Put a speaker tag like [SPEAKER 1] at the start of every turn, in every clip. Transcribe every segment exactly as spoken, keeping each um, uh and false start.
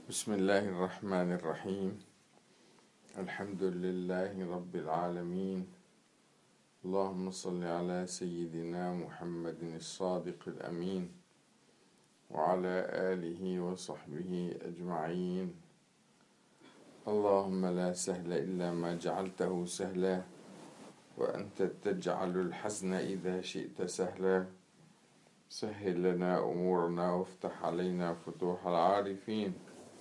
[SPEAKER 1] بسم الله الرحمن الرحيم. الحمد لله رب العالمين. اللهم صل على سيدنا محمد الصادق الأمين وعلى آله وصحبه أجمعين. اللهم لا سهل إلا ما جعلته سهلا، وأنت تجعل الحزن إذا شئت سهلا. سهل لنا أمورنا وافتح علينا فتوح العارفين.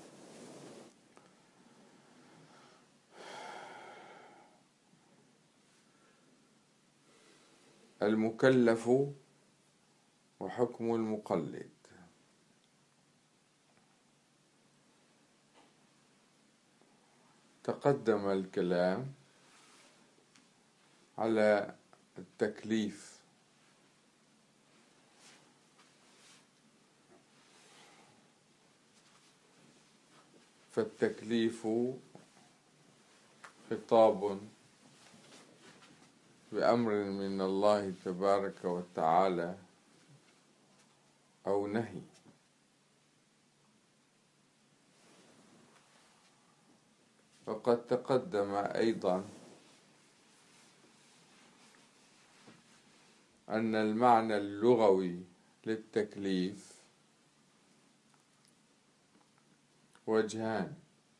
[SPEAKER 1] المكلف وحكم المقلد. تقدم الكلام على التكليف، فالتكليف خطاب بأمر من الله تبارك وتعالى أو نهي. وقد تقدم أيضا أن المعنى اللغوي للتكليف وجهان.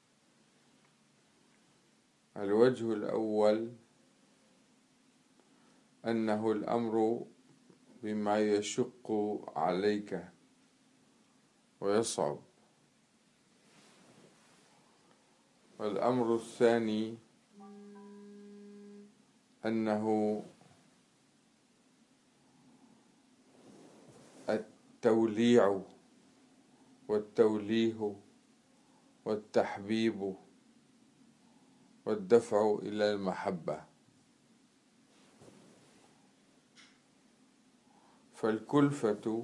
[SPEAKER 1] الوجه الأول أنه الأمر بما يشق عليك ويصعب، والأمر الثاني أنه التوليع والتوليه والتحبيب والدفع إلى المحبة. فالكلفة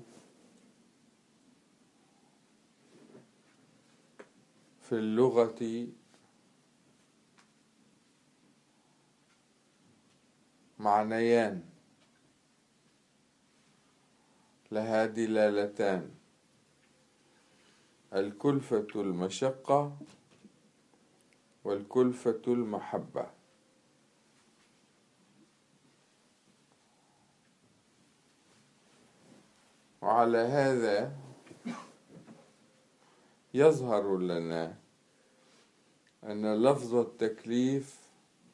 [SPEAKER 1] في اللغة معنيان لها دلالتان: الكلفة المشقة والكلفة المحبة. وعلى هذا يظهر لنا أن لفظ التكليف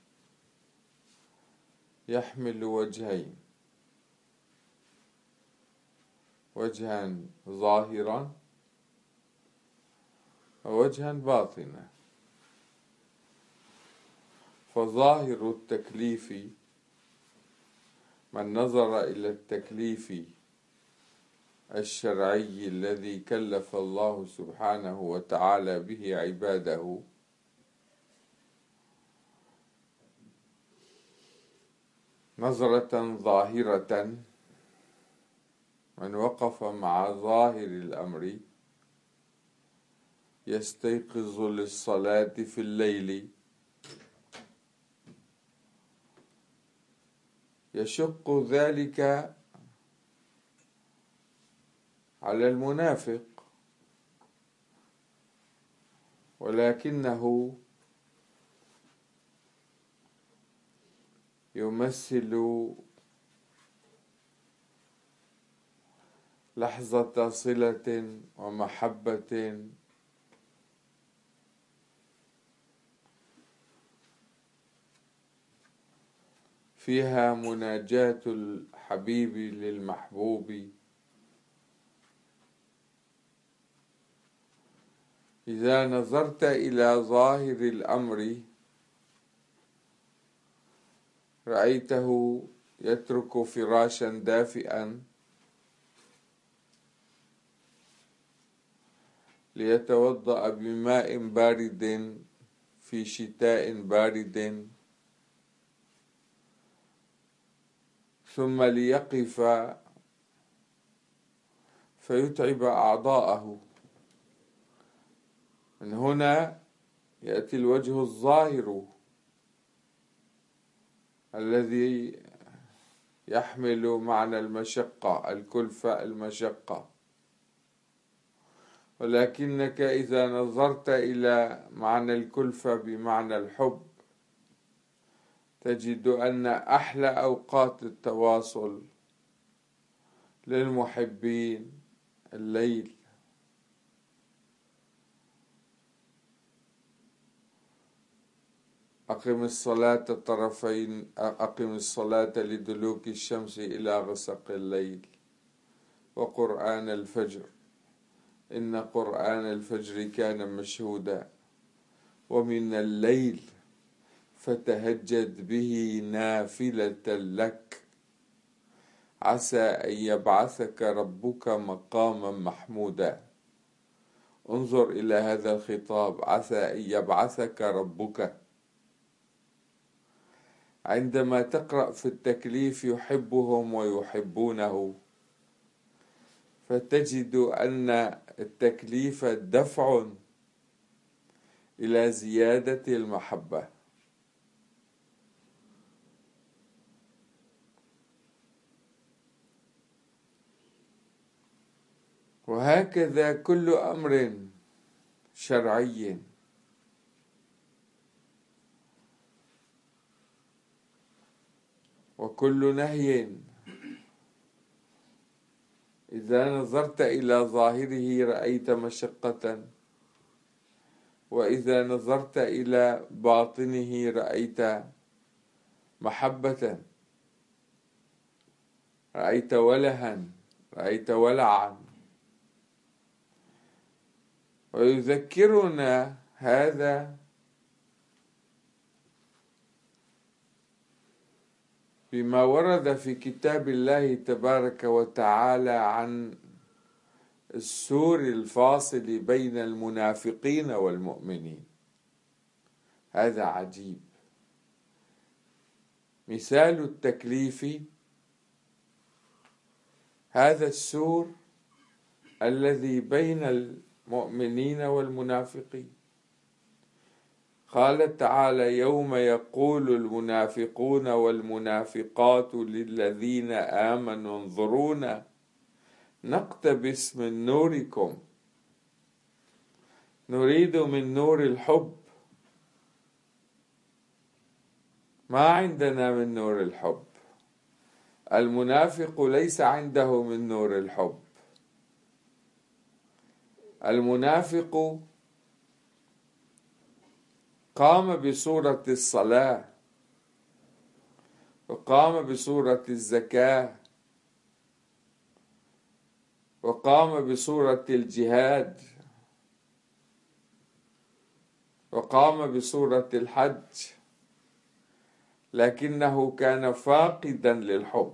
[SPEAKER 1] يحمل وجهين: وجها ظاهرا ووجها باطنا. فظاهر التكليف من نظر إلى التكليف الشرعي الذي كلف الله سبحانه وتعالى به عباده نظرة ظاهرة، من وقف مع ظاهر الأمر يستيقظ للصلاة في الليل يشق ذلك على المنافق، ولكنه يمثل لحظة صلة ومحبة فيها مناجاة الحبيب للمحبوب. إذا نظرت إلى ظاهر الأمر رأيته يترك فراشا دافئا ليتوضأ بماء بارد في شتاء بارد، ثم ليقف فيتعب أعضاءه. من هنا يأتي الوجه الظاهر الذي يحمل معنى المشقة، الكلفة المشقة. ولكنك إذا نظرت إلى معنى الكلفة بمعنى الحب تجد أن أحلى أوقات التواصل للمحبين الليل. أقم الصلاة طرفين أقم الصلاة لدلوك الشمس إلى غسق الليل وقرآن الفجر إن قرآن الفجر كان مشهودا ومن الليل فتهجد به نافلة لك عسى أن يبعثك ربك مقاما محمودا. انظر إلى هذا الخطاب، عسى أن يبعثك ربك. عندما تقرأ في التكليف يحبهم ويحبونه فتجد أن التكليف دفع إلى زيادة المحبة. وهكذا كل أمر شرعي وكل نهي إذا نظرت إلى ظاهره رأيت مشقة، وإذا نظرت إلى باطنه رأيت محبة، رأيت ولها، رأيت ولعا. ويذكرنا هذا بما ورد في كتاب الله تبارك وتعالى عن السور الفاصل بين المنافقين والمؤمنين. هذا عجيب. مثال التكليف هذا السور الذي بين المؤمنين والمنافقين. قال تعالى: يوم يقول المنافقون والمنافقات للذين آمنوا انظرونا نقتبس من نوركم. نريد من نور الحب، ما عندنا من نور الحب. المنافق ليس عنده من نور الحب. المنافق قام بصورة الصلاة وقام بصورة الزكاة وقام بصورة الجهاد وقام بصورة الحج، لكنه كان فاقدا للحب.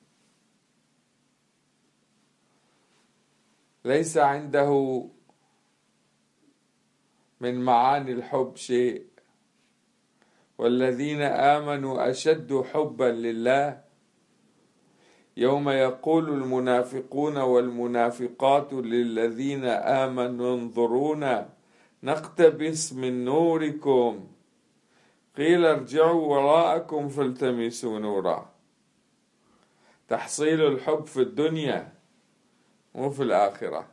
[SPEAKER 1] ليس عنده من معاني الحب شيء. والذين آمنوا أشد حبا لله. يوم يقول المنافقون والمنافقات للذين آمنوا انظرونا نقتبس من نوركم قيل ارجعوا وراءكم فالتمسوا نورا. تحصيل الحب في الدنيا مو في الآخرة.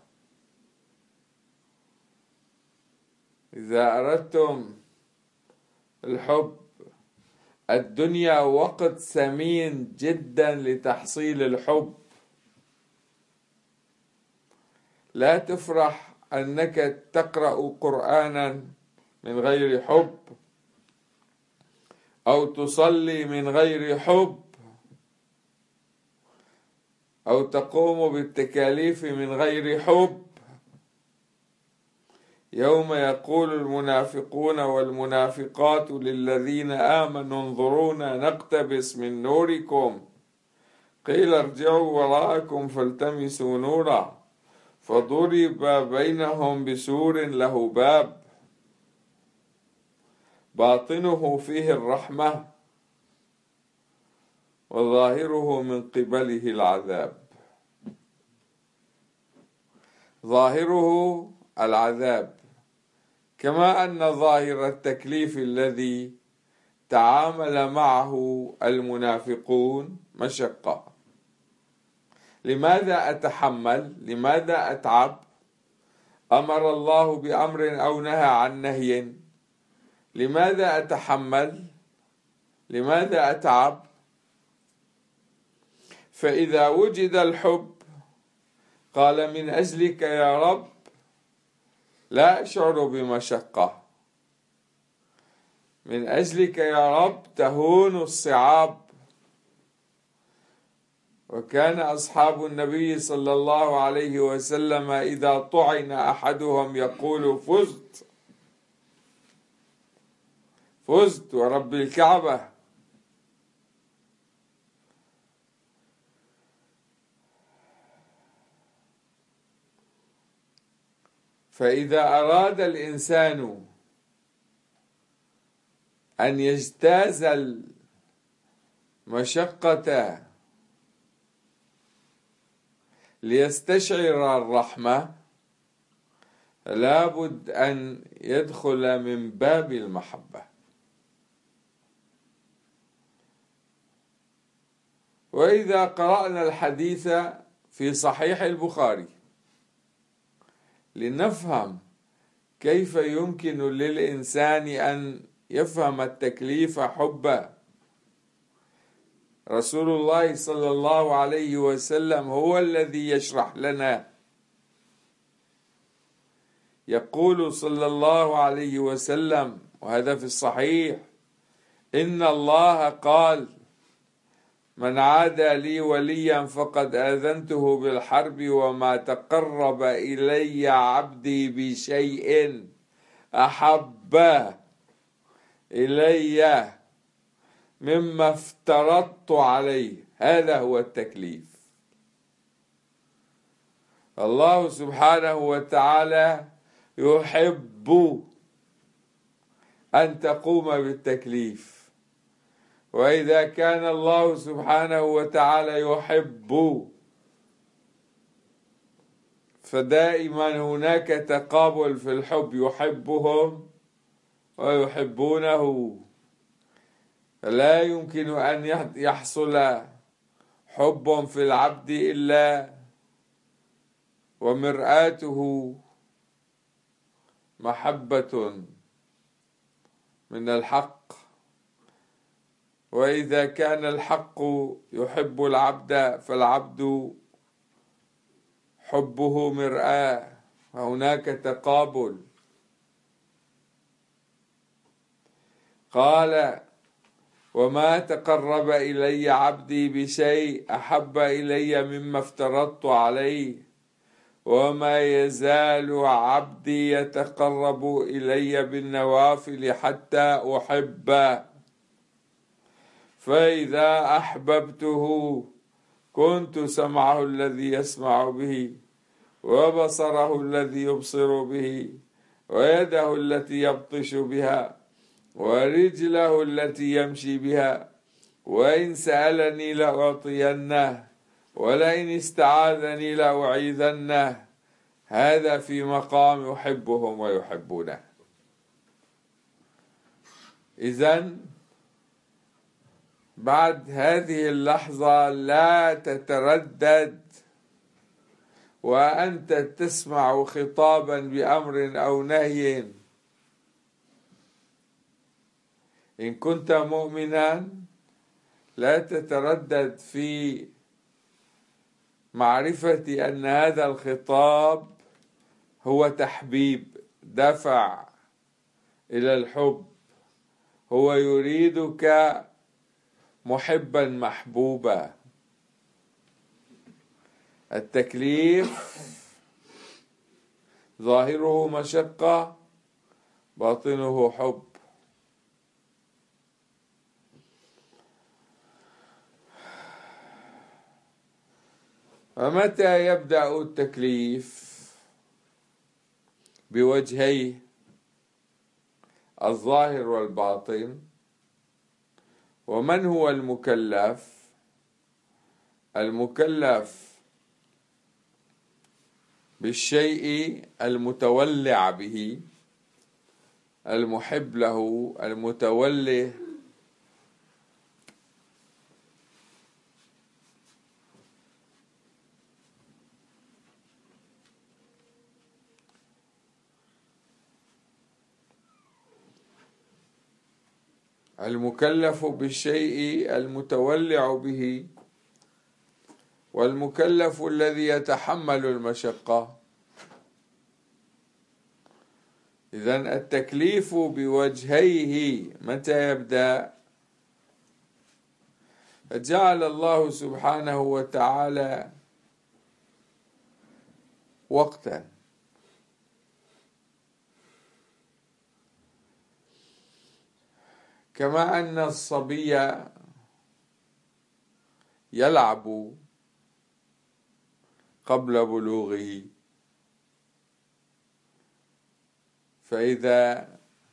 [SPEAKER 1] إذا أردتم الحب، الدنيا وقت ثمين جدا لتحصيل الحب. لا تفرح أنك تقرأ قرآنا من غير حب أو تصلي من غير حب أو تقوم بالتكاليف من غير حب. يوم يقول المنافقون والمنافقات للذين آمنوا انظرونا نقتبس من نوركم قيل ارجعوا وراءكم فالتمسوا نورا فضرب بينهم بسور له باب باطنه فيه الرحمة وظاهره من قبله العذاب. ظاهره العذاب، كما أن ظاهر التكليف الذي تعامل معه المنافقون مشقة. لماذا أتحمل؟ لماذا أتعب؟ أمر الله بأمر أو نهى عن نهي، لماذا أتحمل؟ لماذا أتعب؟ فإذا وجد الحب قال من أجلك يا رب لا أشعر بمشقة، من أجلك يا رب تهون الصعاب. وكان أصحاب النبي صلى الله عليه وسلم إذا طعن أحدهم يقول فزت فزت ورب الكعبة. فإذا أراد الإنسان أن يجتاز المشقة ليستشعر الرحمة لابد أن يدخل من باب المحبة. وإذا قرأنا الحديث في صحيح البخاري لنفهم كيف يمكن للإنسان أن يفهم التكليف حبا، رسول الله صلى الله عليه وسلم هو الذي يشرح لنا. يقول صلى الله عليه وسلم وهذا في الصحيح: إن الله قال من عادى لي وليا فقد آذنته بالحرب وما تقرب إلي عبدي بشيء أحب إلي مما افترضت عليه. هذا هو التكليف. الله سبحانه وتعالى يحب أن تقوم بالتكليف، وإذا كان الله سبحانه وتعالى يحب فدائما هناك تقابل في الحب، يحبهم ويحبونه. فلا يمكن أن يحصل حب في العبد إلا ومرآته محبة من الحق. وإذا كان الحق يحب العبد فالعبد حبه مرآة، وهناك تقابل. قال وما تقرب إلي عبدي بشيء أحب إلي مما افترضت عليه وما يزال عبدي يتقرب إلي بالنوافل حتى أحبه، فإذا أحببته كنت سمعه الذي يسمع به وبصره الذي يبصر به ويده التي يبطش بها ورجله التي يمشي بها، وإن سألني لأعطينه ولئن استعاذني لأعيذنه. هذا في مقام يحبهم ويحبونه. إذن بعد هذه اللحظة لا تتردد وأنت تسمع خطابا بأمر أو نهي. إن كنت مؤمنا لا تتردد في معرفة أن هذا الخطاب هو تحبيب، دفع إلى الحب، هو يريدك محبا محبوبا. التكليف ظاهره مشقة باطنه حب. ومتى يبدأ التكليف؟ بوجهيه الظاهر والباطن. ومن هو المكلف؟ المكلف بالشيء المتولع به، المحب له، المتوله. المكلف بالشيء المتولع به، والمكلف الذي يتحمل المشقة. إذن التكليف بوجهيه متى يبدأ؟ جعل الله سبحانه وتعالى وقتا، كما أن الصبي يلعب قبل بلوغه، فإذا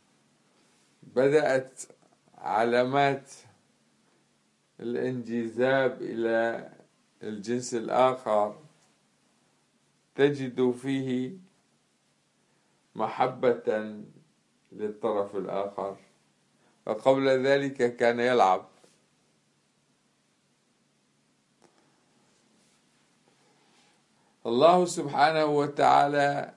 [SPEAKER 1] بدأت علامات الانجذاب إلى الجنس الآخر تجد فيه محبة للطرف الآخر، وقبل ذلك كان يلعب. الله سبحانه وتعالى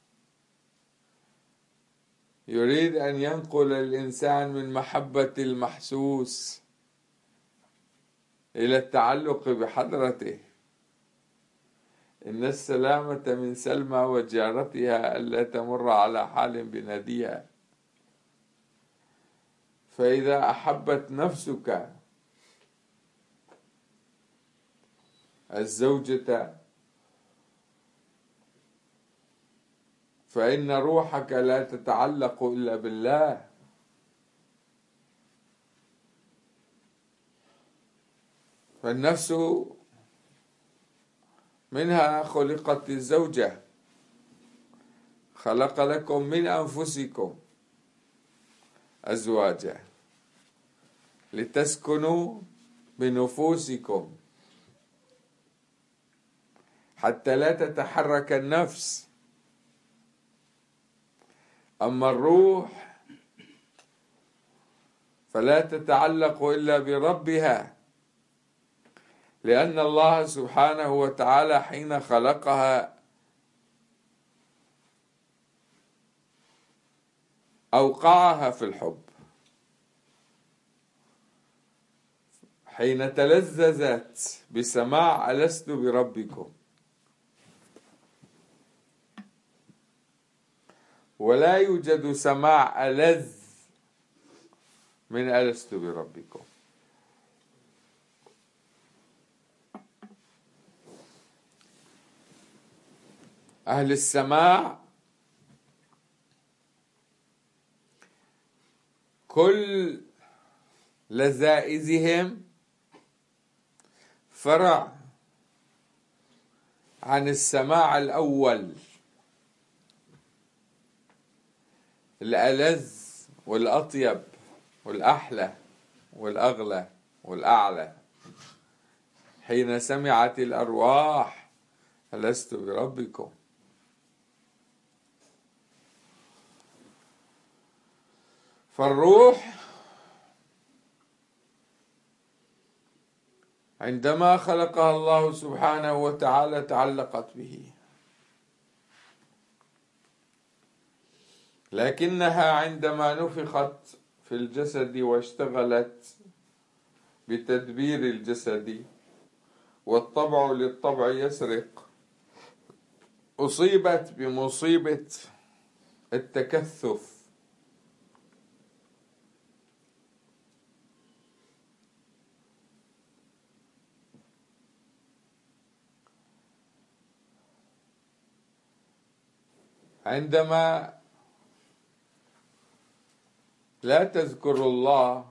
[SPEAKER 1] يريد أن ينقل الإنسان من محبة المحسوس إلى التعلق بحضرته. إن السلامة من سلمى وجارتها ألا تمر على حال بناديها. فإذا أحبت نفسك الزوجة فإن روحك لا تتعلق إلا بالله، فالنفس منها خلقت الزوجة، خلق لكم من أنفسكم أزواجا لتسكنوا بنفوسكم حتى لا تتحرك النفس. أما الروح فلا تتعلق إلا بربها، لأن الله سبحانه وتعالى حين خلقها أوقعها في الحب، حين تلذذت بسماع ألست بربكم، ولا يوجد سماع ألذ من ألست بربكم. أهل السماع كل لذائذهم فرع عن السماع الأول، الألذ والأطيب والأحلى والأغلى والأعلى. حين سمعت الأرواح ألست بربكم، فالروح عندما خلقها الله سبحانه وتعالى تعلقت به، لكنها عندما نفخت في الجسد واشتغلت بتدبير الجسد، والطبع للطبع يسرق، أصيبت بمصيبة التكثف. عندما لا تذكر الله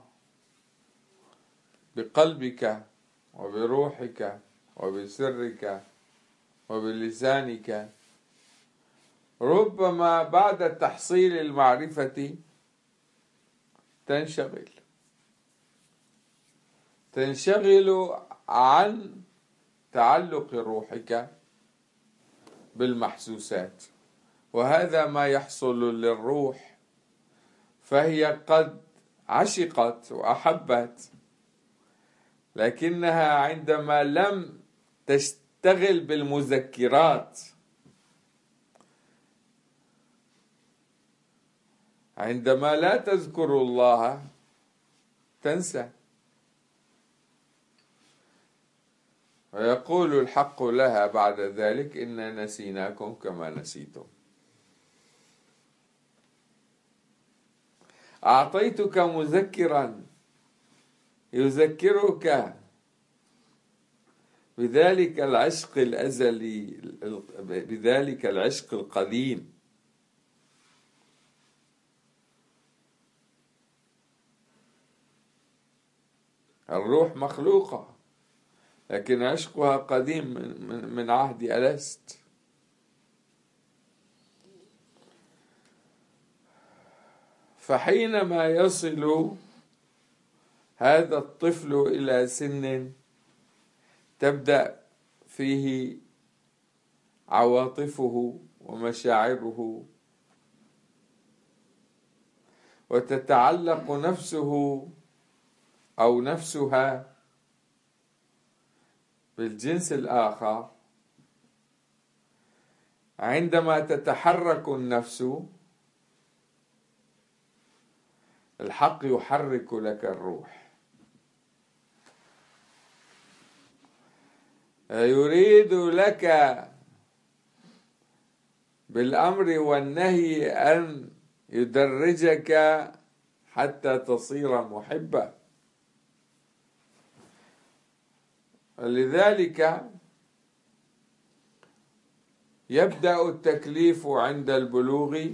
[SPEAKER 1] بقلبك وبروحك وبسرك وبلسانك، ربما بعد تحصيل المعرفة تنشغل تنشغل عن تعلق روحك بالمحسوسات، وهذا ما يحصل للروح، فهي قد عشقت وأحبت، لكنها عندما لم تشتغل بالمذكرات، عندما لا تذكر الله تنسى. ويقول الحق لها بعد ذلك: إنا نسيناكم كما نسيتم. أعطيتك مذكرا يذكرك بذلك العشق الأزلي، بذلك العشق القديم. الروح مخلوقة، لكن عشقها قديم من عهد ألست. فحينما يصل هذا الطفل إلى سن تبدأ فيه عواطفه ومشاعره، وتتعلق نفسه أو نفسها بالجنس الآخر، عندما تتحرك النفس الحق يحرك لك الروح، يريد لك بالأمر والنهي أن يدرجك حتى تصير محبا. لذلك يبدأ التكليف عند البلوغ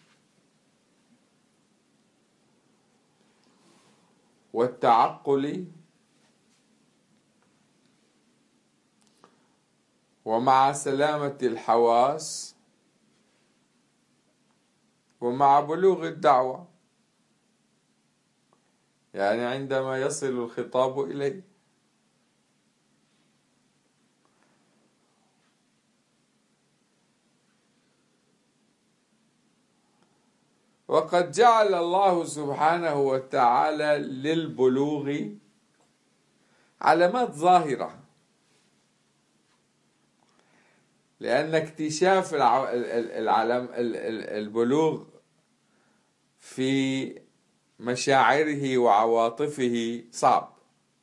[SPEAKER 1] والتعقل، ومع سلامة الحواس، ومع بلوغ الدعوة، يعني عندما يصل الخطاب إليه. وقد جعل الله سبحانه وتعالى للبلوغ علامات ظاهرة، لأن اكتشاف العلم البلوغ في مشاعره وعواطفه صعب.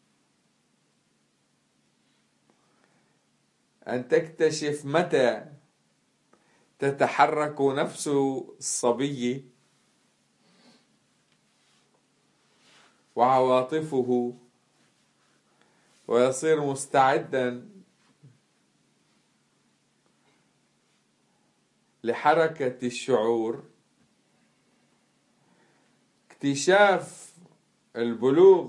[SPEAKER 1] أن تكتشف متى تتحرك نفس الصبي وعواطفه ويصير مستعدا لحركة الشعور. اكتشاف البلوغ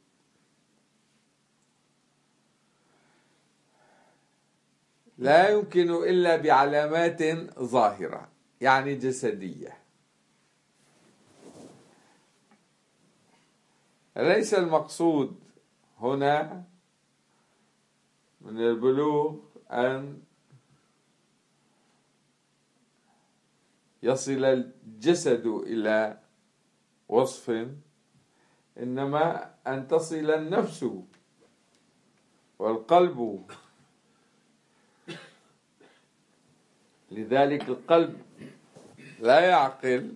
[SPEAKER 1] لا يمكن إلا بعلامات ظاهرة، يعني جسدية. ليس المقصود هنا من البلوغ أن يصل الجسد إلى وصف، إنما أن تصل النفس والقلب. لذلك القلب لا يعقل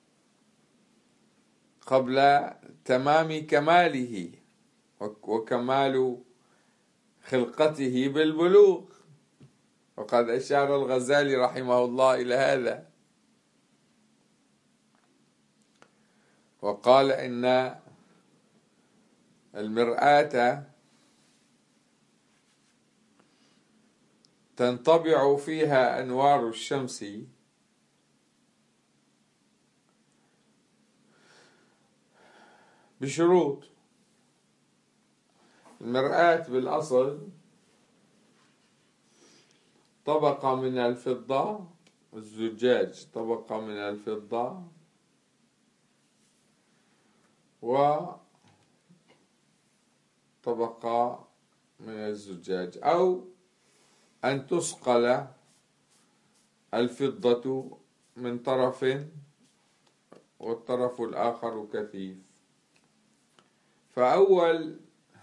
[SPEAKER 1] قبل تمام كماله وكمال خلقته بالبلوغ، وقد أشار الغزالي رحمه الله إلى هذا، وقال إن المرآة تنطبع فيها أنوار الشمس بشروط. المرآة بالأصل طبقة من الفضة، الزجاج طبقة من الفضة وطبقة من الزجاج، أو أن تسقل الفضة من طرف والطرف الآخر كثيف. فأول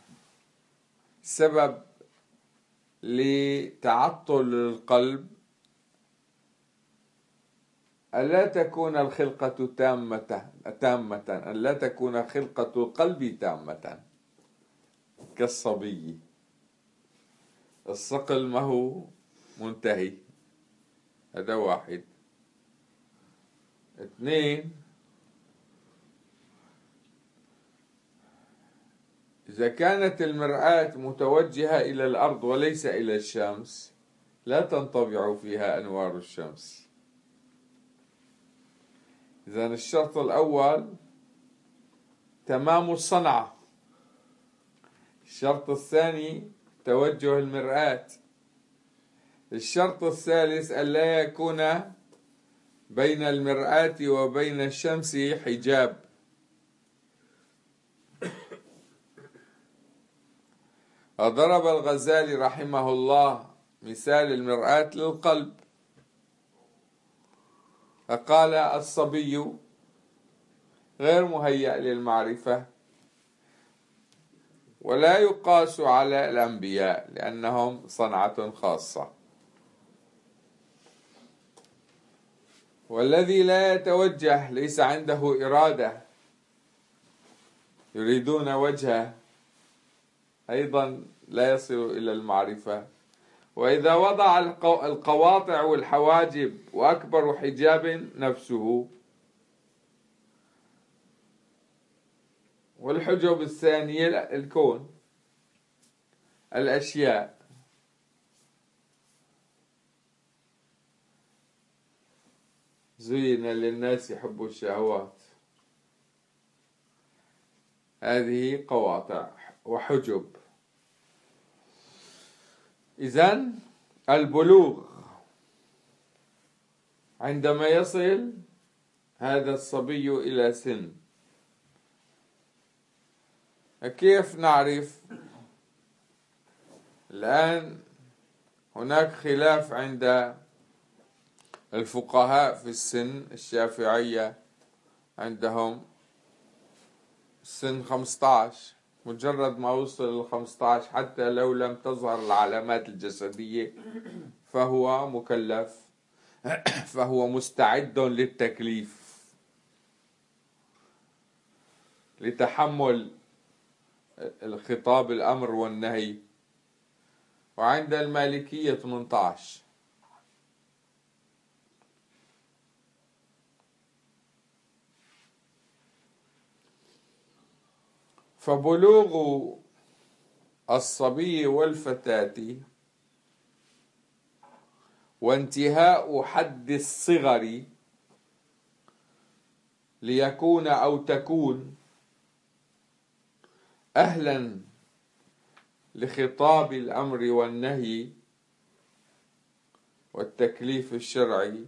[SPEAKER 1] سبب لتعطل القلب ألا تكون الخلقة تامة تامة ألا تكون خلقة القلب تامة كالصبي، الصقل ما هو منتهي. هذا واحد. اثنين، إذا كانت المرآة متوجهة إلى الأرض وليس إلى الشمس لا تنطبع فيها أنوار الشمس. إذن الشرط الأول تمام الصنعة. الشرط الثاني توجه المرآة. الشرط الثالث ألا يكون بين المرآة وبين الشمس حجاب. وضرب الغزالي رحمه الله مثال المرآة للقلب، فقال الصبي غير مهيأ للمعرفة ولا يقاس على الأنبياء لأنهم صنعة خاصة. والذي لا يتوجه ليس عنده إرادة، يريدون وجهه، أيضا لا يصل إلى المعرفة. وإذا وضع القواطع والحواجب وأكبر حجاب نفسه، والحجب الثانية الكون، الأشياء. زين للناس حب الشهوات، هذه قواطع وحجب. إذن البلوغ عندما يصل هذا الصبي إلى سن، كيف نعرف؟ الآن هناك خلاف عند الفقهاء في السن. الشافعية عندهم سن خمسة عشر، مجرد ما وصل للخمسة عشر حتى لو لم تظهر العلامات الجسدية فهو مكلف، فهو مستعد للتكليف، لتحمل الخطاب الأمر والنهي. وعند المالكية ثمانية عشر. فبلوغ الصبي والفتاة وانتهاء حد الصغر ليكون أو تكون أهلا لخطاب الأمر والنهي والتكليف الشرعي.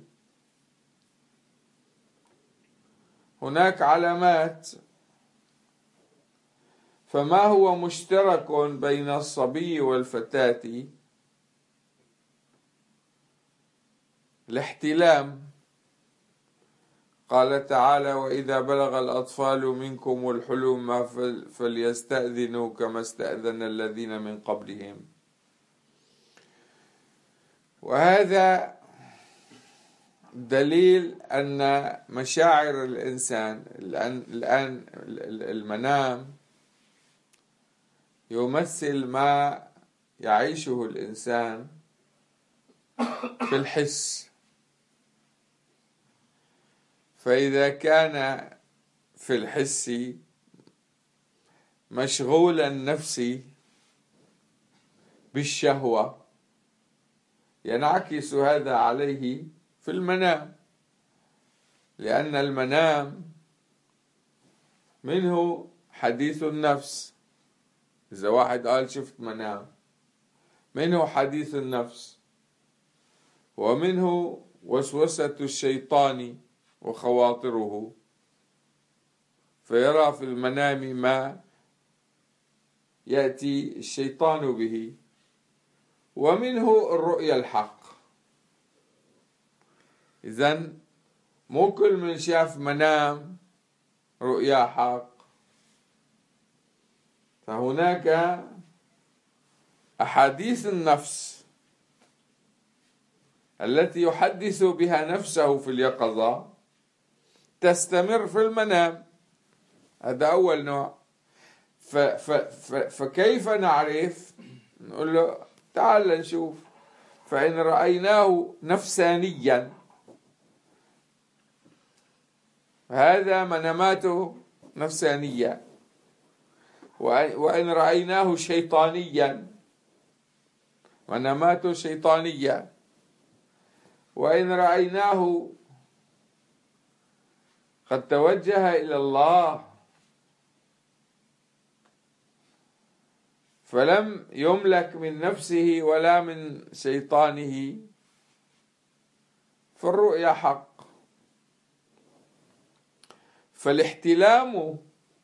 [SPEAKER 1] هناك علامات. فما هو مشترك بين الصبي والفتاة؟ الاحتلام. قال تعالى: وإذا بلغ الأطفال منكم الحلم فليستأذنوا كما استأذن الذين من قبلهم. وهذا دليل أن مشاعر الإنسان الآن، المنام يمثل ما يعيشه الإنسان في الحس. فإذا كان في الحس مشغولا نفسي بالشهوة ينعكس هذا عليه في المنام، لأن المنام منه حديث النفس. إذا واحد قال شفت منام، منه حديث النفس، ومنه وسوسة الشيطان وخواطره، فيرى في المنام ما يأتي الشيطان به، ومنه الرؤيا الحق. إذن مو كل من شاف منام رؤيا حق. فهناك أحاديث النفس التي يحدث بها نفسه في اليقظة تستمر في المنام. هذا أول نوع. ف ف ف فكيف نعرف؟ نقول له تعال نشوف. فإن رأيناه نفسانيا هذا مناماته نفسانية، وإن رأيناه شيطانيا مناماته شيطانية، وإن رأيناه قد توجه إلى الله فلم يملك من نفسه ولا من شيطانه فالرؤيا حق. فالاحتلام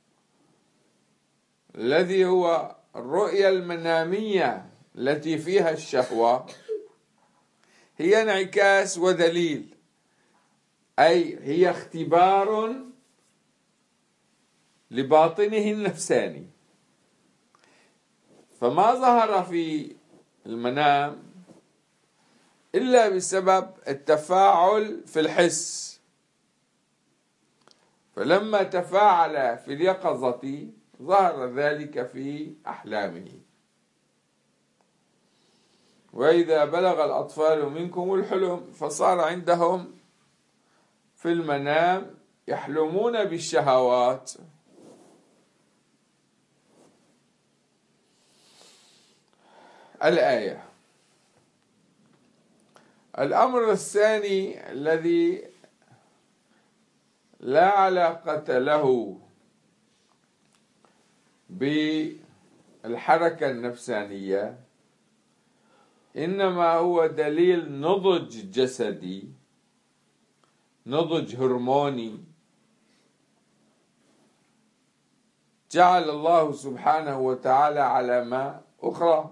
[SPEAKER 1] الذي هو الرؤيا المنامية التي فيها الشهوة هي انعكاس ودليل، أي هي اختبار لباطنه النفساني. فما ظهر في المنام إلا بسبب التفاعل في الحس، فلما تفاعل في اليقظة ظهر ذلك في أحلامه. وإذا بلغ الأطفال منكم الحلم فصار عندهم في المنام يحلمون بالشهوات. الآية. الأمر الثاني الذي لا علاقة له بالحركة النفسانية إنما هو دليل نضج جسدي، نضج هرموني جعل الله سبحانه وتعالى علامة أخرى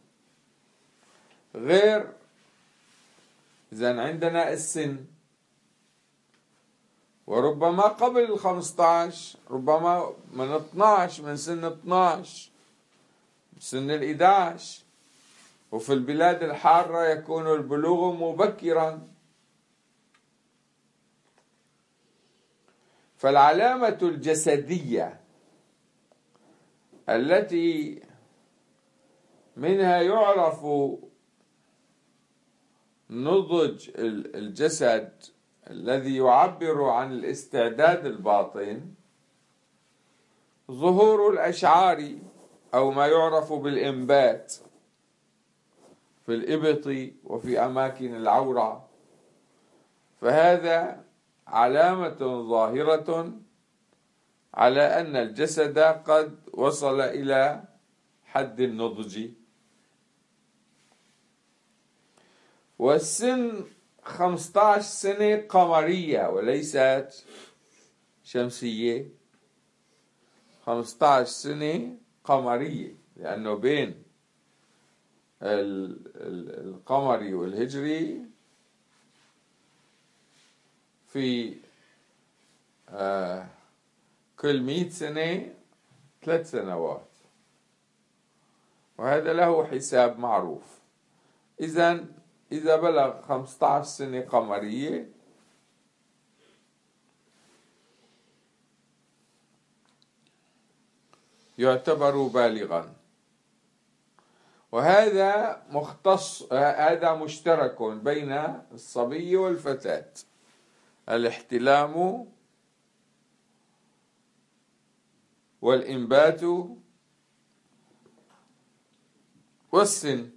[SPEAKER 1] غير. إذن عندنا السن، وربما قبل الخمسة عشر، ربما من اثني عشر، من سن اثني عشر، سن الإحدى عشر، وفي البلاد الحارة يكون البلوغ مبكرا. فالعلامة الجسدية التي منها يعرف نضج الجسد الذي يعبر عن الاستعداد الباطن ظهور الأشعار أو ما يعرف بالإنبات في الإبط وفي أماكن العورة. فهذا علامة ظاهرة على أن الجسد قد وصل إلى حد النضج. والسن خمسة عشر سنة قمرية وليست شمسية، خمسة عشر سنة قمرية، لأنه بين القمري والهجري في آه كل مئة سنة ثلاث سنوات، وهذا له حساب معروف. إذن إذا بلغ خمسة عشر سنة قمرية يعتبر بالغا. وهذا مختص، هذا مشترك بين الصبي والفتاة، الاحتلام والإنبات والسن.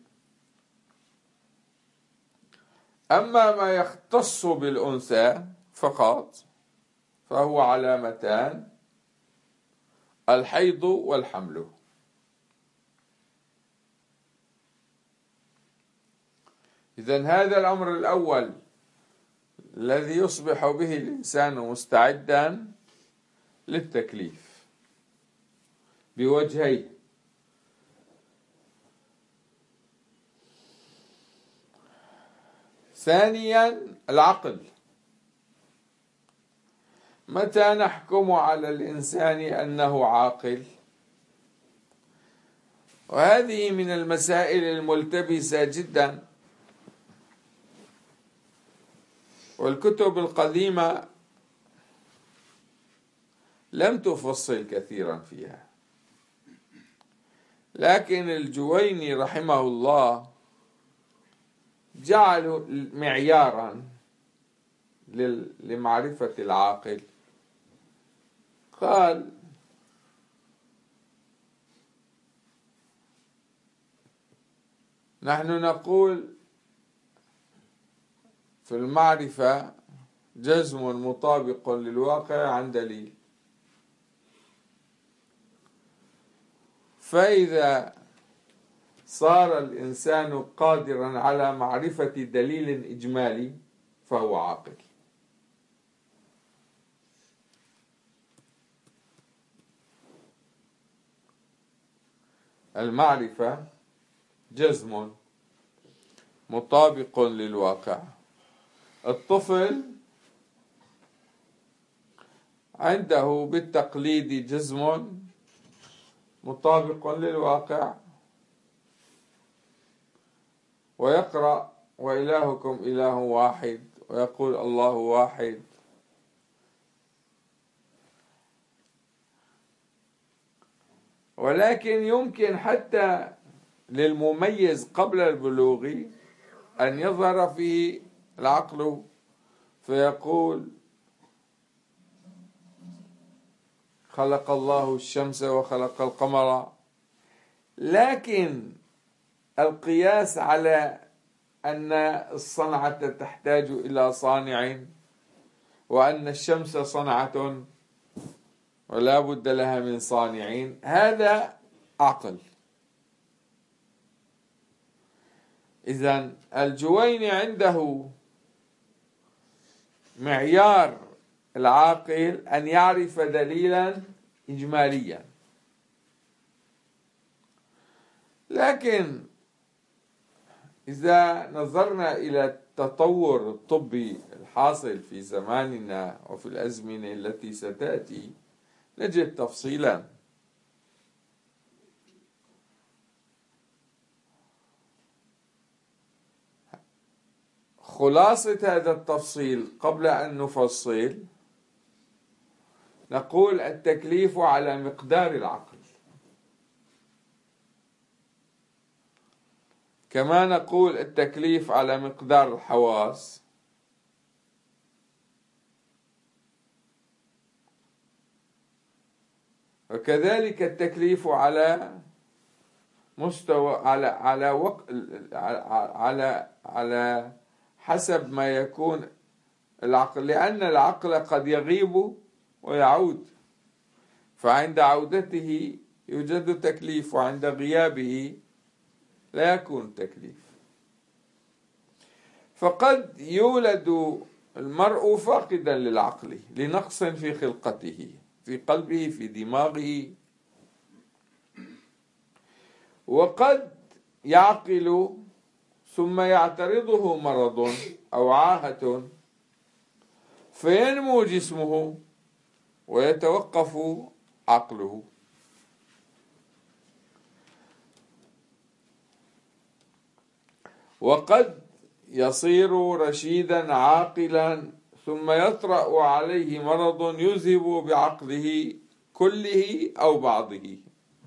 [SPEAKER 1] أما ما يختص بالأنثى فقط فهو علامتان: الحيض والحمل. إذن هذا الأمر الأول الذي يصبح به الإنسان مستعدا للتكليف بوجهين: ثانيا العقل. متى نحكم على الإنسان أنه عاقل؟ وهذه من المسائل الملتبسة جدا. والكتب القديمة لم تفصل كثيرا فيها، لكن الجويني رحمه الله جعله معيارا لمعرفة العاقل. قال: نحن نقول في المعرفة جزم مطابق للواقع عن دليل، فإذا صار الإنسان قادرا على معرفة دليل إجمالي فهو عاقل. المعرفة جزم مطابق للواقع. الطفل عنده بالتقليد جزم مطابق للواقع، ويقرأ: وإلهكم إله واحد، ويقول الله واحد. ولكن يمكن حتى للمميز قبل البلوغ أن يظهر فيه العقل فيقول: خلق الله الشمس وخلق القمر. لكن القياس على أن الصنعة تحتاج إلى صانع، وأن الشمس صنعة ولا بد لها من صانعين، هذا عقل. إذن الجويني عنده معيار العاقل أن يعرف دليلا إجماليا. لكن إذا نظرنا إلى التطور الطبي الحاصل في زماننا وفي الأزمنة التي ستأتي نجد تفصيلا. خلاصة هذا التفصيل قبل أن نفصل نقول: التكليف على مقدار العقل، كما نقول التكليف على مقدار الحواس، وكذلك التكليف على مستوى على على وق... على على حسب ما يكون العقل، لأن العقل قد يغيب ويعود، فعند عودته يوجد تكليف، وعند غيابه لا يكون تكليف. فقد يولد المرء فاقدا للعقل لنقص في خلقته، في قلبه، في دماغه، وقد يعقل ثم يعترضه مرض أو عاهة فينمو جسمه ويتوقف عقله. وقد يصير رشيدا عاقلا ثم يطرأ عليه مرض يذهب بعقله كله أو بعضه.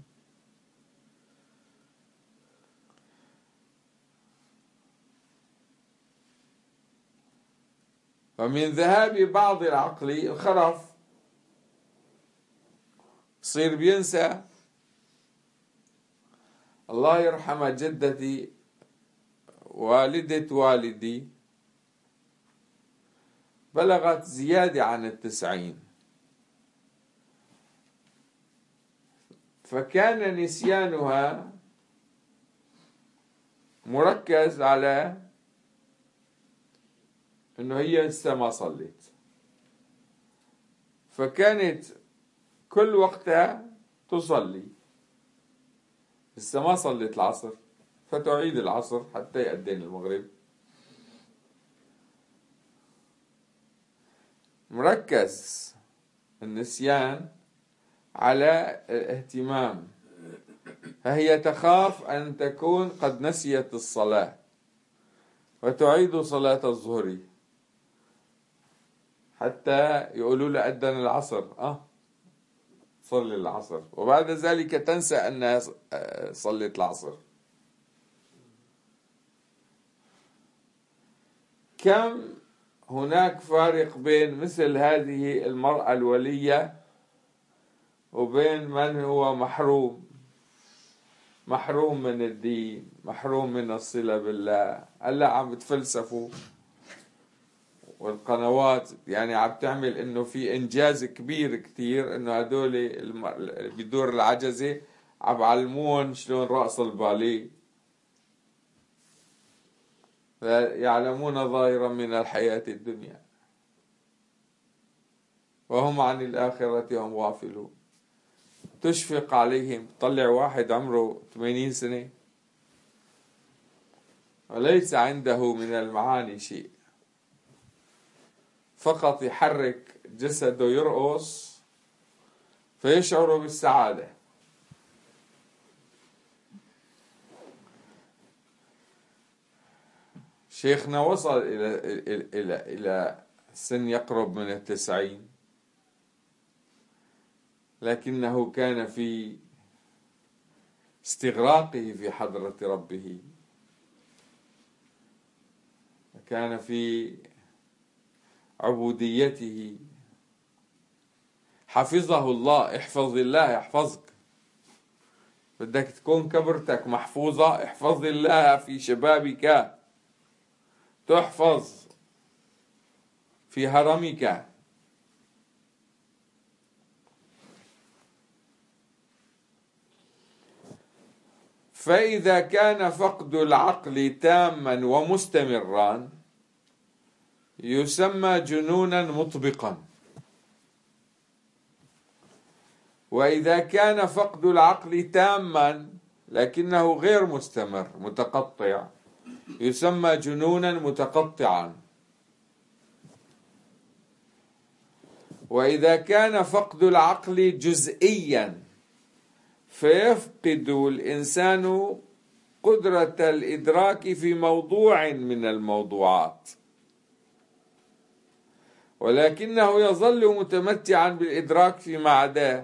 [SPEAKER 1] فمن ذهاب بعض العقل الخرف، يصير بينسى. الله يرحم جدتي والدة والدي بلغت زيادة عن التسعين، فكان نسيانها مركز على انه هي لسه ما صلت، فكانت كل وقتها تصلي، لسه ما صلت العصر فتعيد العصر حتى يأذن المغرب. مركز النسيان على الاهتمام، فهي تخاف أن تكون قد نسيت الصلاة وتعيد صلاة الظهر، حتى يقولوا له أذن العصر، آه صلي العصر، وبعد ذلك تنسى أنها صلت العصر. كم هناك فارق بين مثل هذه المرأة الولية وبين من هو محروم محروم من الدين، محروم من الصلة بالله. هلا عم بتفلسفوا، والقنوات يعني عم تعمل انه في انجاز كبير كتير، انه هدول بدور العجزة عم بعلمون شلون رقص الباليه، يعلمون ظاهرا من الحياة الدنيا وهم عن الآخرة هم غافلون. تشفق عليهم، تطلع واحد عمره ثمانين سنة وليس عنده من المعاني شيء، فقط يحرك جسده يرقص فيشعر بالسعادة. شيخنا وصل إلى إلى إلى إلى سن يقرب من التسعين، لكنه كان في استغراقه في حضرة ربه، كان في عبوديته. حفظه الله. احفظ الله يحفظك. بدك تكون كبرتك محفوظة، احفظ الله في شبابك تحفظ في هرمك. فإذا كان فقد العقل تاما ومستمرا يسمى جنونا مطبقا، وإذا كان فقد العقل تاما لكنه غير مستمر متقطع يسمى جنونا متقطعا، وإذا كان فقد العقل جزئيا فيفقد الإنسان قدرة الإدراك في موضوع من الموضوعات، ولكنه يظل متمتعا بالإدراك فيما عداه،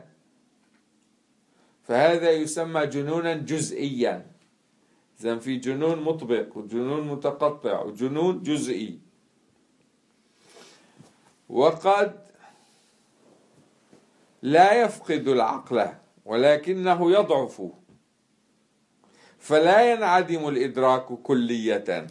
[SPEAKER 1] فهذا يسمى جنونا جزئيا. إذن في جنون مطبق وجنون متقطع وجنون جزئي. وقد لا يفقد العقل ولكنه يضعف، فلا ينعدم الإدراك كلية،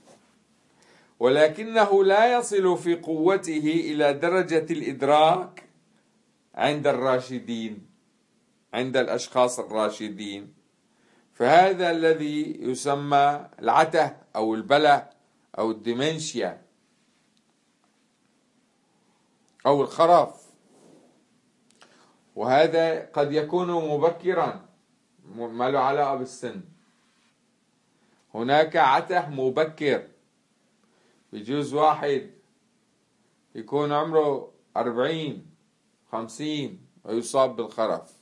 [SPEAKER 1] ولكنه لا يصل في قوته إلى درجة الإدراك عند الراشدين، عند الأشخاص الراشدين. فهذا الذي يسمى العته أو البلة أو الديمنشيا أو الخرف، وهذا قد يكون مبكرا ما له علاقة بالسن. هناك عته مبكر، بيجوز واحد يكون عمره أربعين خمسين ويصاب بالخرف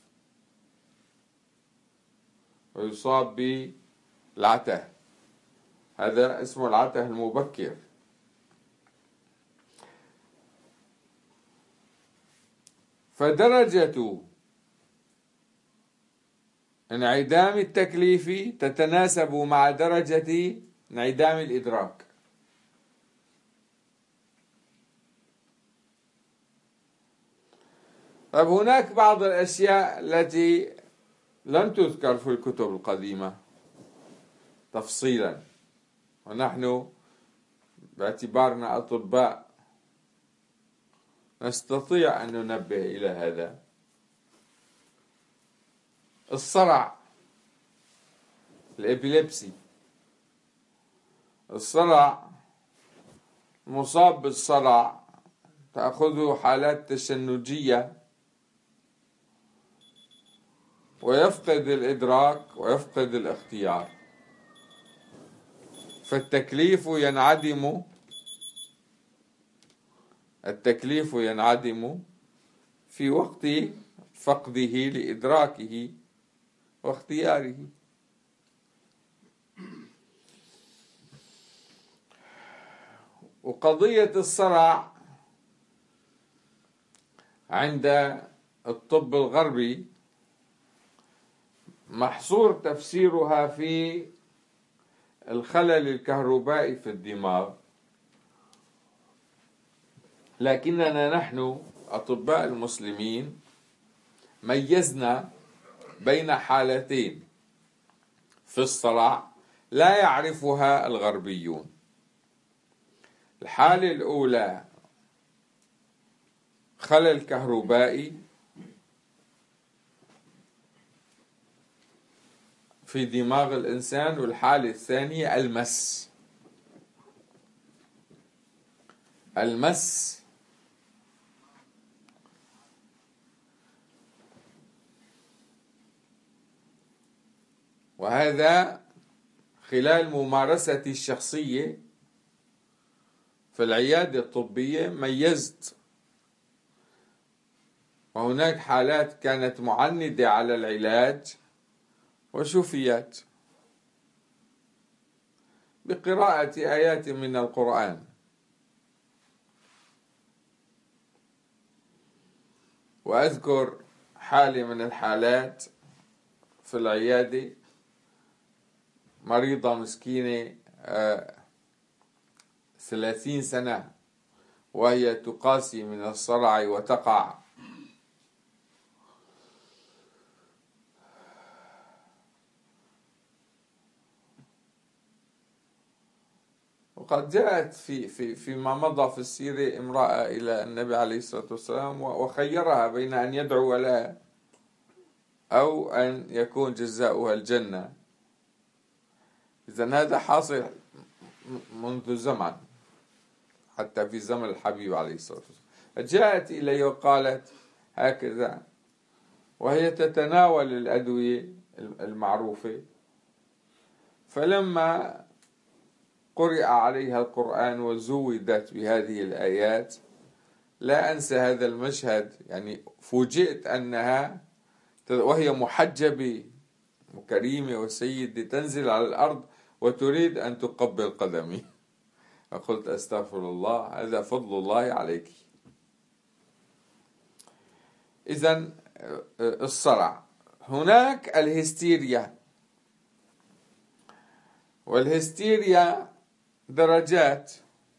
[SPEAKER 1] ويصاب بالعته، هذا اسمه العته المبكر. فدرجة انعدام التكليف تتناسب مع درجة انعدام الإدراك. طيب هناك بعض الأشياء التي لم تذكر في الكتب القديمة تفصيلا، ونحن باعتبارنا أطباء نستطيع أن ننبه إلى هذا. الصرع، الإبيليبسي، الصرع، مصاب بالصرع تأخذه حالات تشنجية ويفقد الإدراك ويفقد الاختيار، فالتكليف ينعدم التكليف ينعدم في وقت فقده لإدراكه واختياره. وقضية الصرع عند الطب الغربي محصور تفسيرها في الخلل الكهربائي في الدماغ، لكننا نحن أطباء المسلمين ميزنا بين حالتين في الصرع لا يعرفها الغربيون. الحالة الأولى خلل كهربائي في دماغ الإنسان، والحالة الثانية المس. المس وهذا خلال ممارستي الشخصية في العيادة الطبية ميزت، وهناك حالات كانت معندة على العلاج وشفيت بقراءة آيات من القرآن. وأذكر حالة من الحالات في العيادة، مريضة مسكينة ثلاثين سنة وهي تقاسي من الصرع وتقع، وقد جاءت في في فيما مضى في السيرة امرأة إلى النبي عليه الصلاة والسلام وخيرها بين أن يدعو لها أو أن يكون جزاؤها الجنة. إذن هذا حاصل منذ زمن، حتى في زمن الحبيب عليه الصلاة والسلام. جاءت إلي وقالت هكذا وهي تتناول الأدوية المعروفة، فلما قرئ عليها القرآن وزودت بهذه الآيات لا أنسى هذا المشهد. يعني فوجئت أنها وهي محجبة وكريمة وسيدة تنزل على الأرض وتريد أن تقبل قدمي، فقلت أستغفر الله، هذا فضل الله عليك. إذن الصرع. هناك الهستيريا، والهستيريا درجات،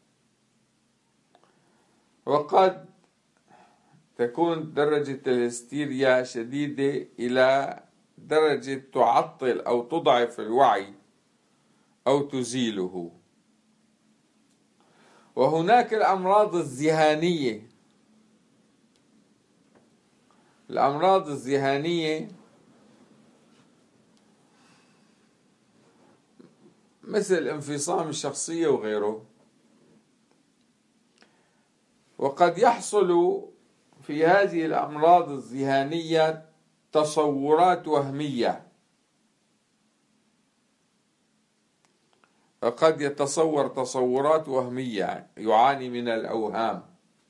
[SPEAKER 1] وقد تكون درجة الهستيريا شديدة إلى درجة تعطل أو تضعف الوعي أو تزيله. وهناك الأمراض الذهانية. الأمراض الذهانية مثل انفصام الشخصية وغيره، وقد يحصل في هذه الأمراض الذهانية تصورات وهمية، فقد يتصور تصورات وهمية، يعاني من الأوهام.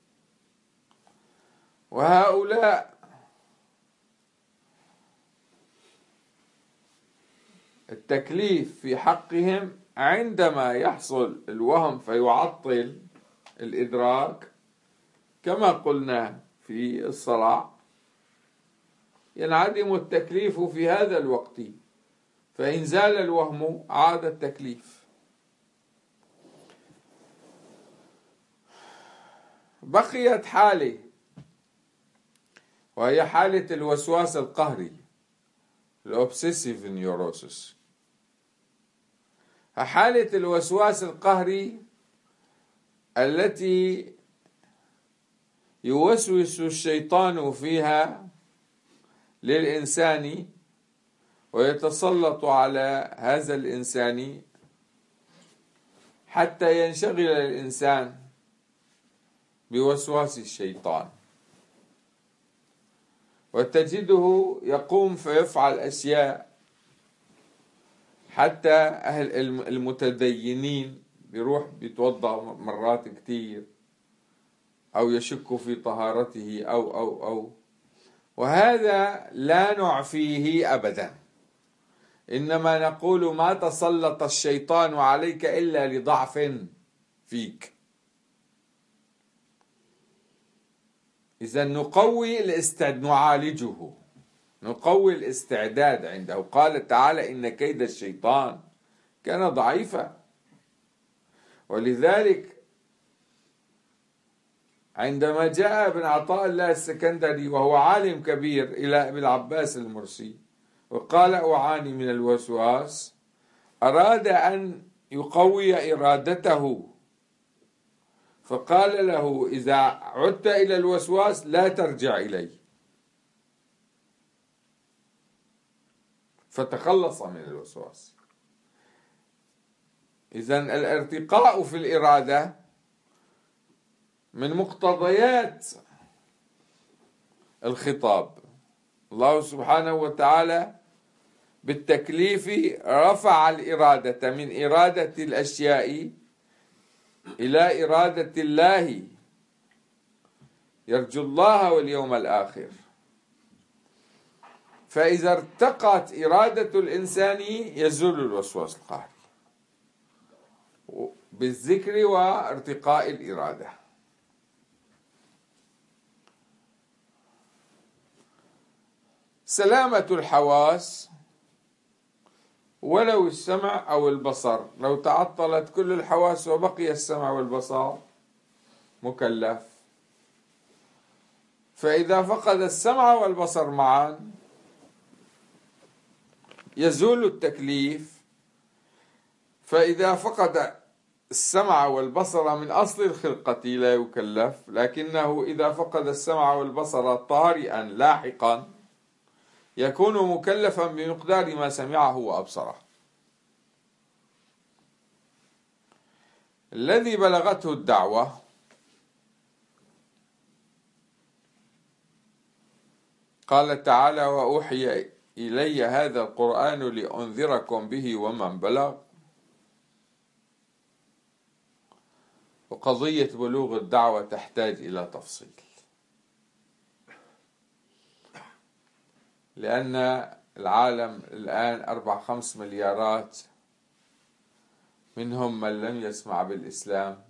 [SPEAKER 1] وهؤلاء التكليف في حقهم عندما يحصل الوهم فيعطل الإدراك كما قلنا في الصرع، ينعدم التكليف في هذا الوقت، فإن زال الوهم عاد التكليف. بقيت حالة وهي حالة الوسواس القهري، الأوبسيسيف نيوروسيس. حالة الوسواس القهري التي يوسوس الشيطان فيها للإنسان ويتسلط على هذا الإنسان حتى ينشغل الإنسان بوسواس الشيطان، وتجده يقوم فيفعل أشياء. حتى أهل المتدينين بيروح بيتوضأ مرات كتير أو يشك في طهارته أو أو أو وهذا لا نعفيه أبدا، إنما نقول ما تسلط الشيطان عليك إلا لضعف فيك. إذا نقوي الاستعداد، نعالجه، نقوي الاستعداد عنده. قال تعالى إن كيد الشيطان كان ضعيفا. ولذلك عندما جاء ابن عطاء الله السكندري وهو عالم كبير إلى ابن العباس المرسي وقال أعاني من الوسواس، أراد أن يقوي إرادته، فقال له إذا عدت إلى الوسواس لا ترجع إليه، فتخلص من الوسواس. إذن الارتقاء في الإرادة من مقتضيات الخطاب. الله سبحانه وتعالى بالتكليف رفع الإرادة من إرادة الأشياء إلى إرادة الله، يرجو الله واليوم الآخر. فإذا ارتقت إرادة الإنسان يزول الوسواس القهري بالذكر وارتقاء الإرادة. سلامة الحواس، ولو السمع أو البصر، لو تعطلت كل الحواس وبقي السمع والبصر مكلف. فإذا فقد السمع والبصر معا يزول التكليف. فإذا فقد السمع والبصر من أصل الخلقة لا يكلف، لكنه إذا فقد السمع والبصر طارئا لاحقا يكون مكلفا بمقدار ما سمعه وأبصره. الذي بلغته الدعوة قال تعالى وأوحي إلي هذا القرآن لأنذركم به ومن بلغ. وقضية بلوغ الدعوة تحتاج إلى تفصيل، لأن العالم الآن أربع خمس مليارات، منهم من لم يسمع بالإسلام.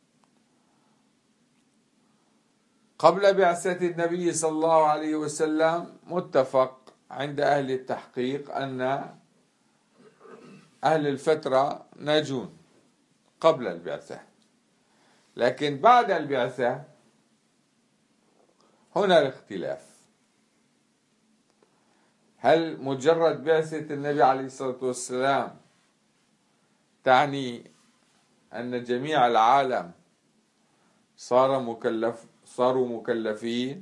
[SPEAKER 1] قبل بعثة النبي صلى الله عليه وسلم متفق عند أهل التحقيق أن أهل الفترة ناجون قبل البعثة، لكن بعد البعثة هنا الاختلاف. هل مجرد بعثة النبي عليه الصلاة والسلام تعني أن جميع العالم صار مكلف صاروا مكلفين،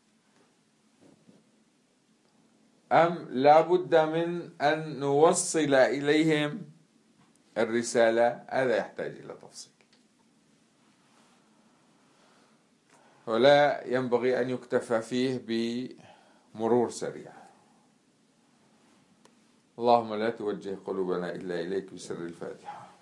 [SPEAKER 1] أم لا بد من أن نوصل إليهم الرسالة؟ هذا يحتاج إلى تفصيل، ولا ينبغي أن يكتفى فيه بمرور سريع. اللهم لا توجه قلوبنا إلا إليك بسر الفاتحة.